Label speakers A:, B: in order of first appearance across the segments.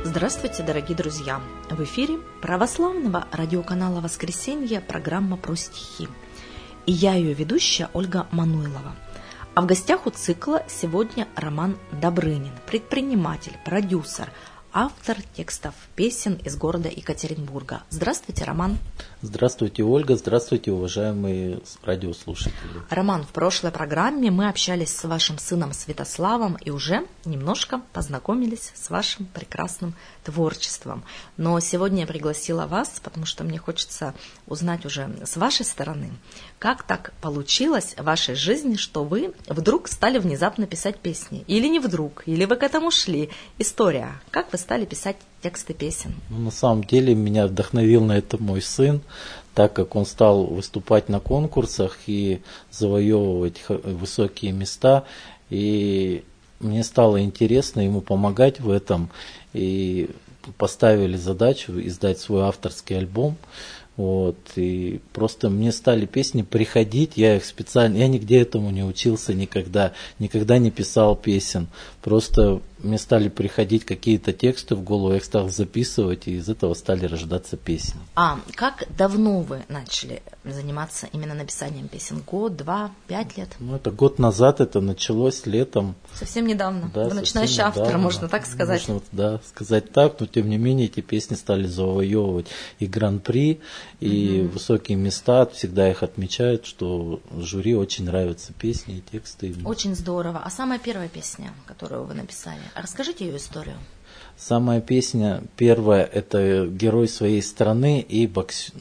A: Здравствуйте, дорогие друзья! В эфире православного радиоканала «Воскресенье» программа про стихи. И я ее ведущая Ольга Мануйлова. А в гостях у цикла сегодня Роман Добрынин, предприниматель, продюсер, автор текстов песен из города Екатеринбурга. Здравствуйте, Роман.
B: Здравствуйте, Ольга. Здравствуйте, уважаемые радиослушатели.
A: Роман, в прошлой программе мы общались с вашим сыном Святославом и уже немножко познакомились с вашим прекрасным творчеством. Но сегодня я пригласила вас, потому что мне хочется узнать уже с вашей стороны, как так получилось в вашей жизни, что вы вдруг стали внезапно писать песни? Или не вдруг, или вы к этому шли? История. Как вы стали писать тексты песен?
B: На самом деле меня вдохновил на это мой сын, так как он стал выступать на конкурсах и завоевывать высокие места. И мне стало интересно ему помогать в этом. И поставили задачу издать свой авторский альбом. И просто мне стали песни приходить, я нигде этому не учился никогда не писал песен, просто мне стали приходить какие-то тексты в голову, я их стал записывать, и из этого стали рождаться песни.
A: А как давно вы начали заниматься именно написанием песен? Год, 2, 5 лет?
B: Это год назад, это началось летом.
A: Совсем недавно.
B: Да,
A: вы начинающий автор, можно так сказать?
B: Можно, сказать так, но тем не менее эти песни стали завоевывать и гран-при, и высокие места, всегда их отмечают, что жюри очень нравятся песни и тексты.
A: Очень здорово. А самая первая песня, которую вы написали, расскажите ее историю.
B: Самая песня первая – это «Герой своей страны» и боксер.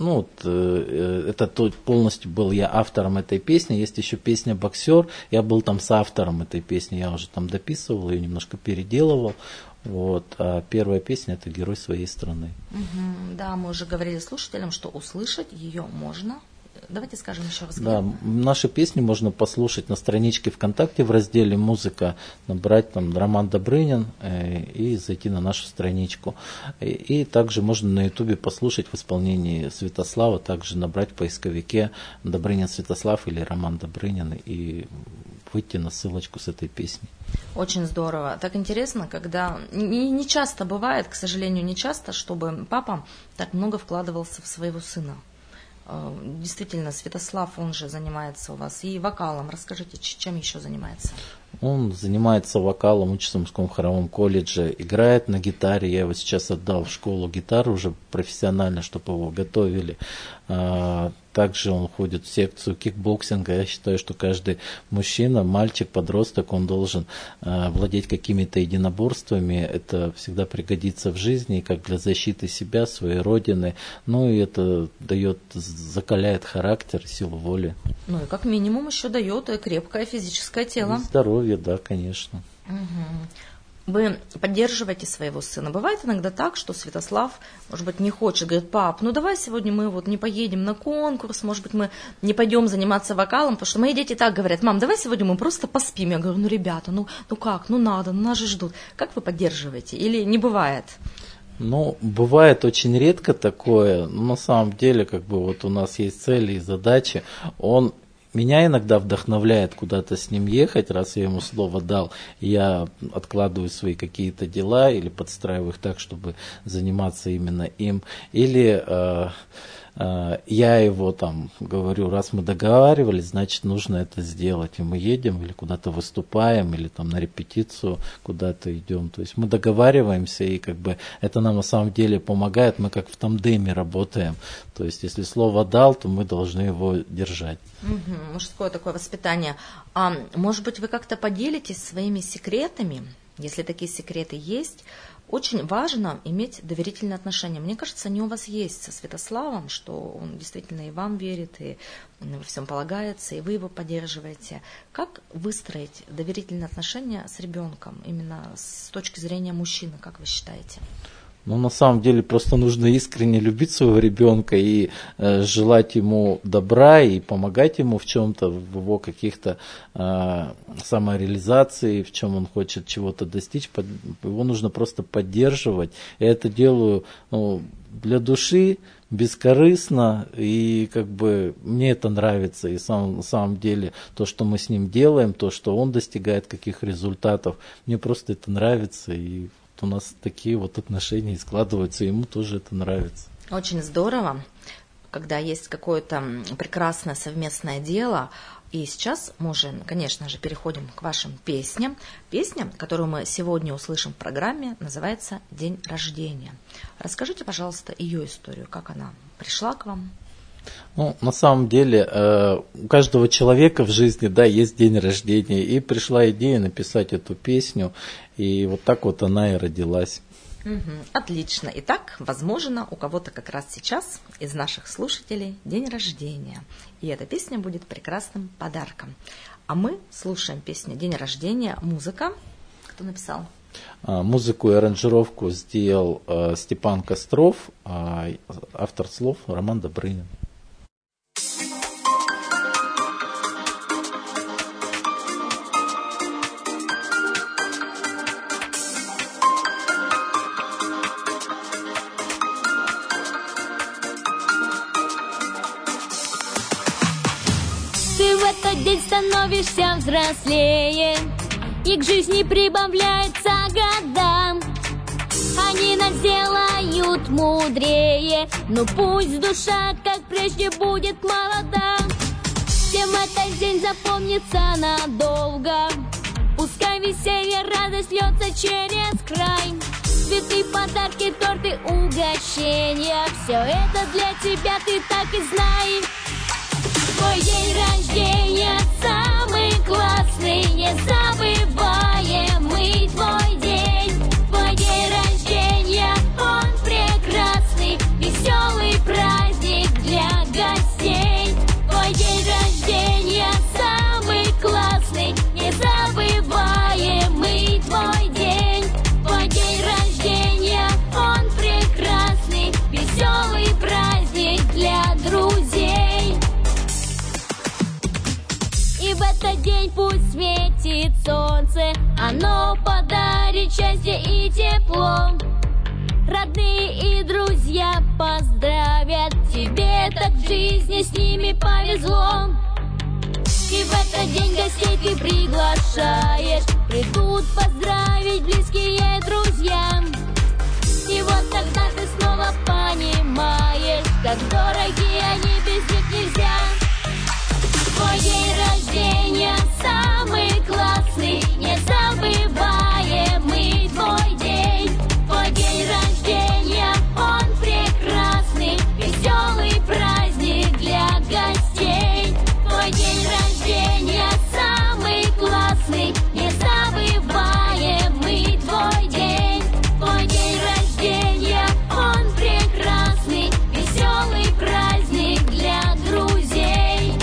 B: Полностью был я автором этой песни. Есть еще песня «Боксер». Я был там соавтором этой песни. Я уже там дописывал ее, немножко переделывал. А первая песня – это «Герой своей страны».
A: Да, мы уже говорили слушателям, что услышать ее можно. Давайте скажем еще раз.
B: Да, наши песни можно послушать на страничке ВКонтакте в разделе «Музыка», набрать там Роман Добрынин и зайти на нашу страничку. И также можно на Ютубе послушать в исполнении Святослава, также набрать в поисковике Добрынин Святослав или Роман Добрынин и выйти на ссылочку с этой песней.
A: Очень здорово. Так интересно, когда не часто бывает, к сожалению, не часто, чтобы папа так много вкладывался в своего сына. Действительно, Святослав, он же занимается у вас и вокалом. Расскажите, чем еще занимается?
B: Он занимается вокалом, учится в Мужском хоровом колледже, играет на гитаре. Я его сейчас отдал в школу гитары уже профессионально, чтобы его готовили. Также он ходит в секцию кикбоксинга. Я считаю, что каждый мужчина, мальчик, подросток, он должен владеть какими-то единоборствами. Это всегда пригодится в жизни, как для защиты себя, своей родины. И это закаляет характер, силу воли.
A: И как минимум еще дает и крепкое физическое тело.
B: И здоровье, да, конечно.
A: Вы поддерживаете своего сына. Бывает иногда так, что Святослав, может быть, не хочет, говорит: пап, давай сегодня мы не поедем на конкурс, может быть, мы не пойдем заниматься вокалом, потому что мои дети так говорят: мам, давай сегодня мы просто поспим. Я говорю: ребята, как, надо, нас же ждут. Как вы поддерживаете? Или не бывает?
B: Бывает очень редко такое. На самом деле, у нас есть цели и задачи. Меня иногда вдохновляет куда-то с ним ехать, раз я ему слово дал. Я откладываю свои какие-то дела или подстраиваю их так, чтобы заниматься именно им. Или я его говорю: раз мы договаривались, значит нужно это сделать. И мы едем или куда-то выступаем, или на репетицию куда-то идем. То есть мы договариваемся, и это нам на самом деле помогает. Мы как в тандеме работаем. То есть если слово дал, то мы должны его держать.
A: Мужское такое воспитание. А может быть, вы как-то поделитесь своими секретами, если такие секреты есть? Очень важно иметь доверительные отношения. Мне кажется, они у вас есть со Святославом, что он действительно и вам верит, и во всем полагается, и вы его поддерживаете. Как выстроить доверительные отношения с ребенком, именно с точки зрения мужчины, как вы считаете?
B: На самом деле просто нужно искренне любить своего ребенка и желать ему добра и помогать ему в чем-то, в его каких-то самореализации, в чем он хочет чего-то достичь. Его нужно просто поддерживать. Я это делаю для души, бескорыстно, и мне это нравится. И на самом деле то, что мы с ним делаем, то, что он достигает каких результатов, мне просто это нравится. И у нас такие вот отношения складываются, ему тоже это нравится.
A: Очень здорово, когда есть какое-то прекрасное совместное дело. И сейчас мы уже, конечно же, переходим к вашим песням. Песня, которую мы сегодня услышим в программе, называется «День рождения». Расскажите, пожалуйста, ее историю, как она пришла к вам.
B: Ну, на самом деле, у каждого человека в жизни, да, есть день рождения. И пришла идея написать эту песню, и вот так вот она и родилась.
A: Отлично. Итак, возможно, у кого-то как раз сейчас из наших слушателей день рождения. И эта песня будет прекрасным подарком. А мы слушаем песню «День рождения». Музыка. Кто написал?
B: Музыку и аранжировку сделал Степан Костров, а автор слов Роман Добрынин.
C: Ты в этот день становишься взрослее, и к жизни прибавляется годам. Они нас делают мудрее, но пусть душа, как прежде, будет молода. Всем этот день запомнится надолго, пускай веселье, радость льется через край. Цветы, подарки, торты, угощения, все это для тебя, ты так и знай. Твой день рождения самый классный, незабываемый твой день. Твой день рождения, он прекрасный, веселый праздник для гостей. Твой день рождения самый классный, незабываемый твой день. Твой день рождения, он прекрасный, веселый праздник для друзей. И в этот день пусть светит солнце, оно подарит счастье и тепло. Родные и друзья поздравят, тебе так в жизни с ними повезло. И в этот день гостей ты приглашаешь, придут поздравить близкие друзья. И вот тогда ты снова понимаешь, как дороги они, без них нельзя. Твой день рождения самый классный, незабываемый твой день. Твой день рождения, он прекрасный, веселый праздник для гостей. Твой день рождения самый классный, незабываемый твой день. Твой день рождения, он прекрасный, веселый праздник для друзей.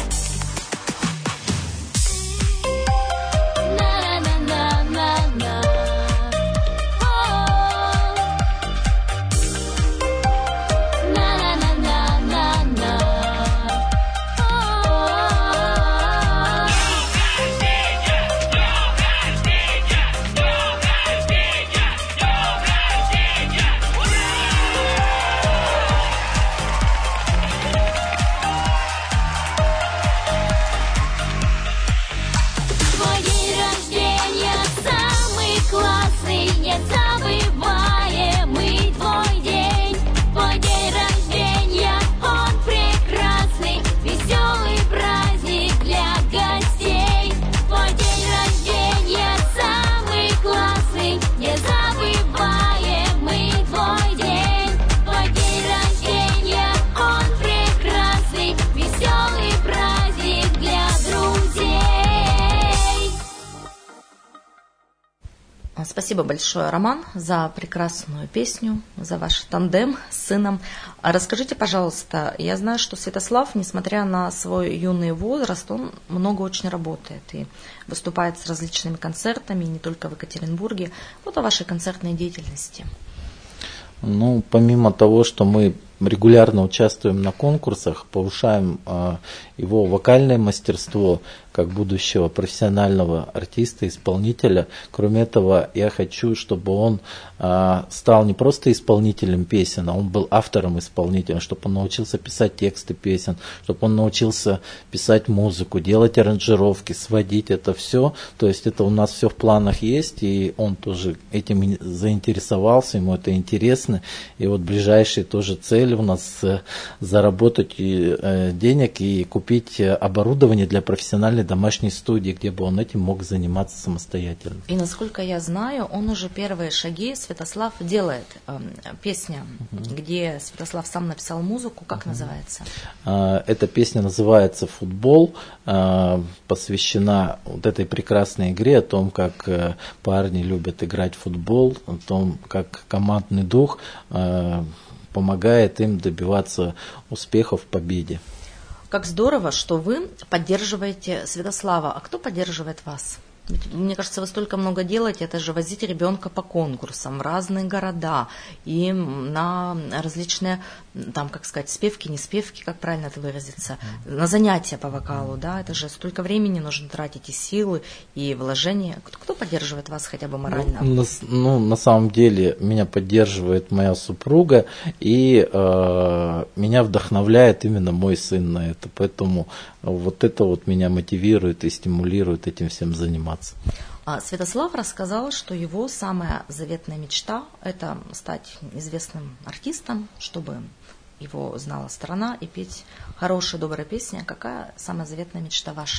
A: Спасибо большое, Роман, за прекрасную песню, за ваш тандем с сыном. Расскажите, пожалуйста, я знаю, что Святослав, несмотря на свой юный возраст, он много очень работает и выступает с различными концертами, не только в Екатеринбурге. Вот о вашей концертной деятельности.
B: Ну, помимо того, что мы регулярно участвуем на конкурсах, повышаем его вокальное мастерство, как будущего профессионального артиста, исполнителя. Кроме этого, я хочу, чтобы он стал не просто исполнителем песен, а он был автором-исполнителем, чтобы он научился писать тексты песен, чтобы он научился писать музыку, делать аранжировки, сводить это все. То есть это у нас все в планах есть, и он тоже этим заинтересовался, ему это интересно. И вот ближайшие тоже цели у нас заработать денег и купить оборудование для профессиональной домашней студии, где бы он этим мог заниматься самостоятельно.
A: И насколько я знаю, он уже первые шаги, Святослав, делает. Песня, где Святослав сам написал музыку, как называется?
B: Эта песня называется «Футбол», посвящена вот этой прекрасной игре, о том, как парни любят играть в футбол, о том, как командный дух помогает им добиваться успехов в победе.
A: Как здорово, что вы поддерживаете Святослава. А кто поддерживает вас? Ведь, мне кажется, вы столько много делаете, это же возить ребенка по конкурсам в разные города и на различные, там, как сказать, спевки, не спевки, как правильно это выразиться, на занятия по вокалу, да, это же столько времени нужно тратить и силы, и вложения. Кто поддерживает вас хотя бы морально?
B: На самом деле меня поддерживает моя супруга, и меня вдохновляет именно мой сын на это, поэтому вот это вот меня мотивирует и стимулирует этим всем заниматься.
A: Святослав рассказал, что его самая заветная мечта – это стать известным артистом, чтобы его знала страна и петь хорошие, добрые песни. Какая самая заветная мечта ваша?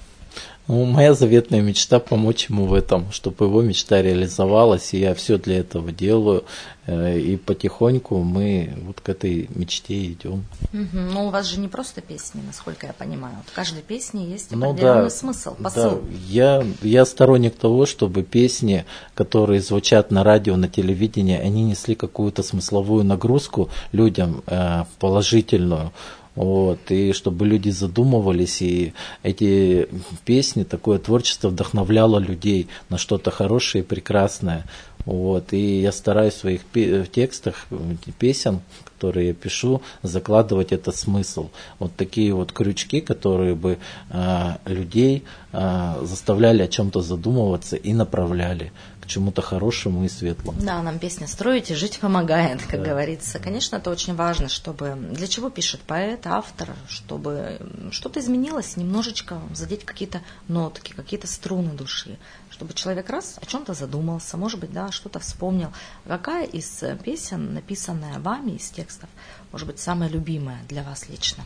B: Моя заветная мечта – помочь ему в этом, чтобы его мечта реализовалась, и я все для этого делаю, и потихоньку мы вот к этой мечте идем.
A: Но у вас же не просто песни, насколько я понимаю. В каждой песне есть определенный смысл, посыл.
B: Да, я сторонник того, чтобы песни, которые звучат на радио, на телевидении, они несли какую-то смысловую нагрузку людям положительную. Вот, и чтобы люди задумывались, и эти песни, такое творчество вдохновляло людей на что-то хорошее и прекрасное. Вот, и я стараюсь в своих текстах, песен, которые я пишу, закладывать этот смысл. Вот такие вот крючки, которые бы людей заставляли о чем-то задумываться и направляли к чему-то хорошему и светлому.
A: Да, нам песня «Строить и жить помогает», как говорится. Конечно, это очень важно, чтобы... Для чего пишет поэт, автор? Чтобы что-то изменилось, немножечко задеть какие-то нотки, какие-то струны души. Чтобы человек раз о чем-то задумался, может быть, да, что-то вспомнил. Какая из песен, написанная вами, из текстов, может быть, самая любимая для вас лично?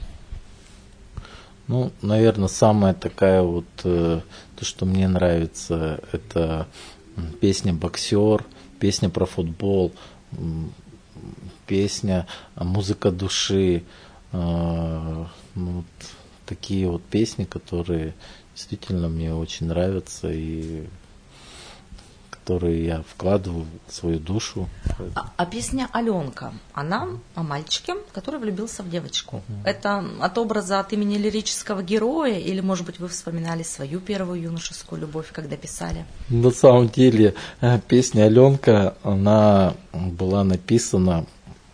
B: Наверное, самая такая вот, то, что мне нравится, это песня «Боксер», песня про футбол, песня «Музыка души». Такие вот песни, которые действительно мне очень нравятся и которые я вкладываю в свою душу.
A: А песня «Аленка», она о мальчике, который влюбился в девочку. Это от образа, от имени лирического героя, или, может быть, вы вспоминали свою первую юношескую любовь, когда писали?
B: На самом деле, песня «Аленка», она была написана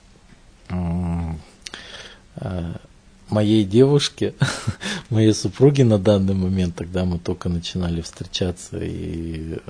B: моей девушке, моей супруге на данный момент, тогда мы только начинали встречаться, и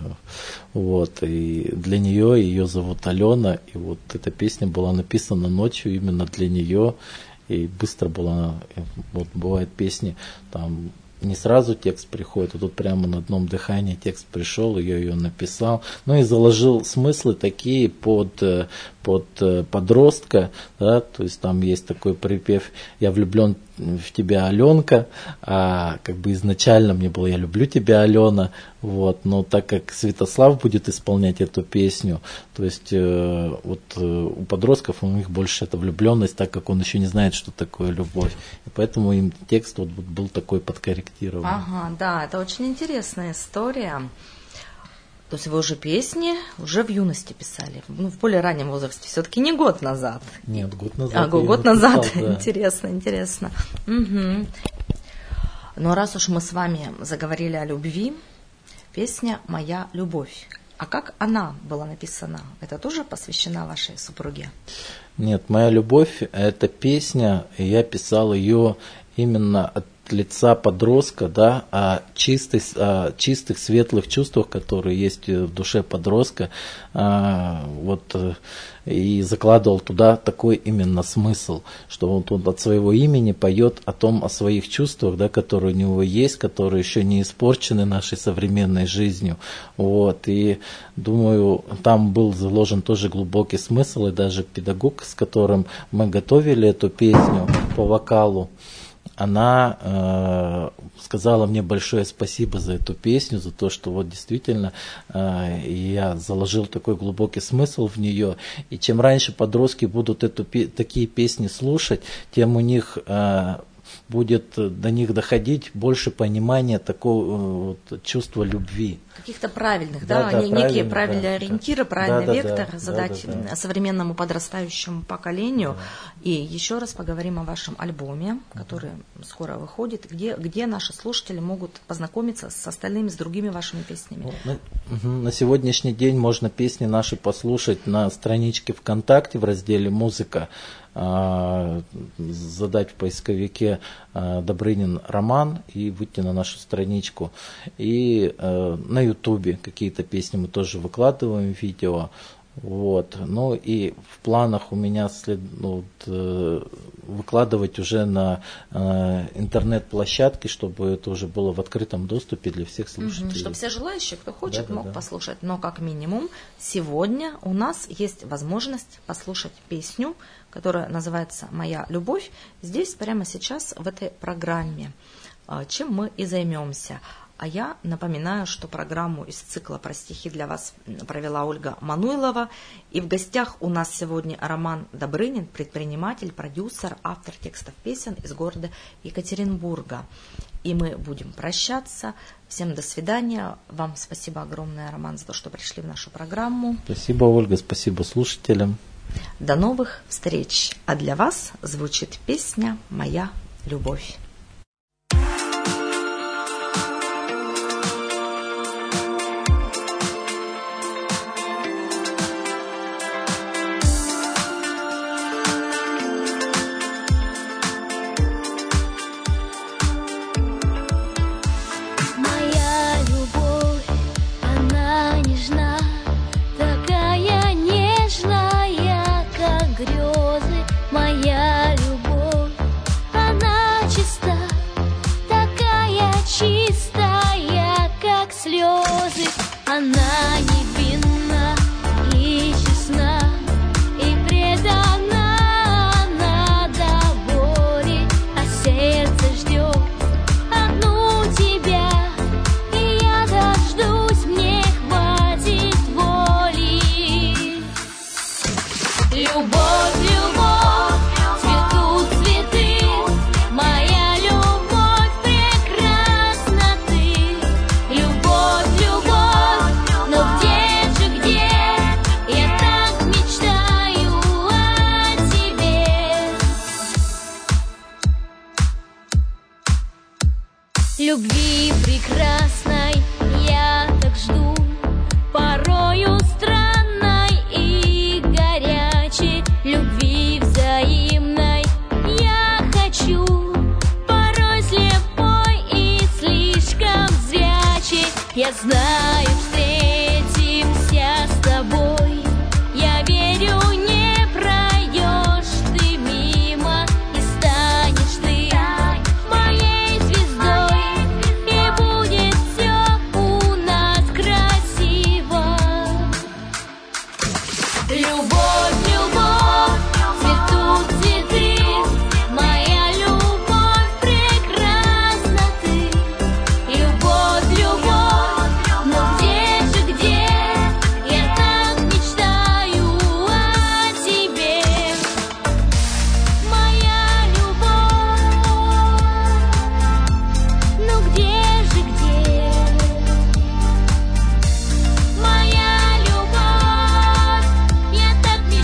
B: для нее, ее зовут Алена, и вот эта песня была написана ночью именно для нее, и быстро была, вот бывают песни, там не сразу текст приходит, а тут прямо на одном дыхании текст пришел, ее написал, и заложил смыслы такие под подростка, да, то есть там есть такой припев «Я влюблен в тебя, Аленка», а как бы изначально мне было «Я люблю тебя, Алена», вот, но так как Святослав будет исполнять эту песню, то есть у подростков у них больше эта влюбленность, так как он еще не знает, что такое любовь, и поэтому им текст вот был такой подкорректированный.
A: Ага, да, это очень интересная история. То есть вы уже песни уже в юности писали, в более раннем возрасте, все-таки не год назад.
B: Нет, год назад.
A: Год назад,
B: да.
A: Интересно. Угу. Но раз уж мы с вами заговорили о любви, песня «Моя любовь». А как она была написана? Это тоже посвящена вашей супруге?
B: Нет, «Моя любовь» – это песня, и я писал ее именно от лица подростка, да, о чистых, светлых чувствах, которые есть в душе подростка, и закладывал туда такой именно смысл, что он от своего имени поет о своих чувствах, да, которые у него есть, которые еще не испорчены нашей современной жизнью. И думаю, там был заложен тоже глубокий смысл, и даже педагог, с которым мы готовили эту песню по вокалу, она сказала мне большое спасибо за эту песню, за то, что действительно я заложил такой глубокий смысл в нее. И чем раньше подростки будут такие песни слушать, тем у них будет до них доходить больше понимания такого чувства любви.
A: Каких-то правильных, некие правильные ориентиры, правильный вектор задать современному подрастающему поколению. И еще раз поговорим о вашем альбоме, который скоро выходит, где наши слушатели могут познакомиться с остальными, с другими вашими песнями.
B: На сегодняшний день можно песни наши послушать на страничке ВКонтакте в разделе «Музыка», задать в поисковике Добрынин Роман и выйти на нашу страничку. И на Ютубе какие-то песни мы тоже выкладываем, видео. Ну и в планах у меня выкладывать уже на интернет-площадке, чтобы это уже было в открытом доступе для всех слушателей.
A: Чтобы все желающие, кто хочет, мог послушать. Но как минимум сегодня у нас есть возможность послушать песню, которая называется «Моя любовь», здесь прямо сейчас в этой программе, чем мы и займемся. А я напоминаю, что программу из цикла «Про стихи» для вас провела Ольга Мануйлова. И в гостях у нас сегодня Роман Добрынин, предприниматель, продюсер, автор текстов песен из города Екатеринбурга. И мы будем прощаться. Всем до свидания. Вам спасибо огромное, Роман, за то, что пришли в нашу программу.
B: Спасибо, Ольга, спасибо слушателям.
A: До новых встреч. А для вас звучит песня «Моя любовь».
C: Любви прекрасной я так жду, порою странной и горячей, любви взаимной я хочу, порой слепой и слишком зрячей. Я знаю, встретимся с тобой, я верю, не пройдешь ты мимо, и станешь ты моей звездой, и будет все у нас красиво. Любовь, любовь, цветут цветы, моя любовь, прекрасна ты. Любовь, любовь, но где же, где? Я так мечтаю о тебе. Моя любовь, ну где же, где? Моя любовь, я так мечтаю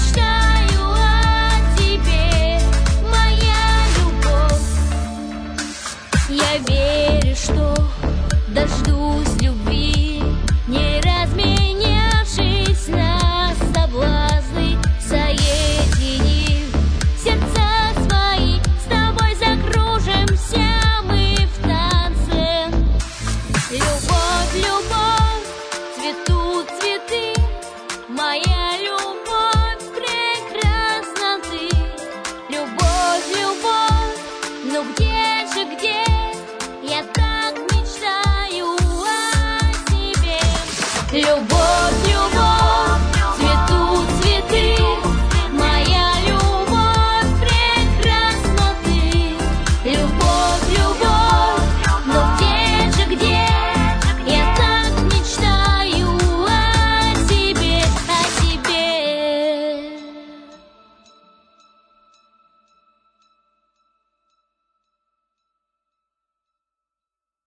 C: моя любовь, прекрасна ты. Любовь, любовь, ну где же, где? Я так мечтаю о тебе. Любовь, любовь.